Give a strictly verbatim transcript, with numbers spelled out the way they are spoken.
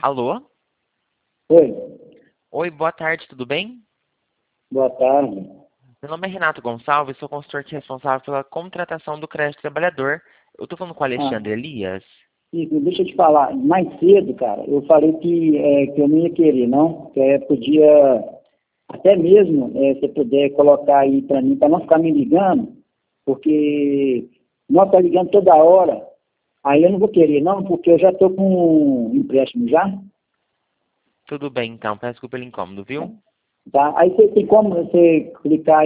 Alô? Oi, Oi, boa tarde, tudo bem? boa tarde. Meu nome é Renato Gonçalves, sou consultor aqui responsável pela contratação do crédito trabalhador. Eu tô falando com o Ah, Alexandre Elias. Isso, deixa eu te falar, mais cedo, cara, eu falei que, é, que eu não ia querer, não, que é, podia, até mesmo, é, se puder colocar aí para mim, para não ficar me ligando, porque não tá ligando toda hora, aí eu não vou querer, não, porque eu já estou com um empréstimo já, Tudo bem, então, peço desculpa pelo incômodo, viu? tá? Aí você tem como você clicar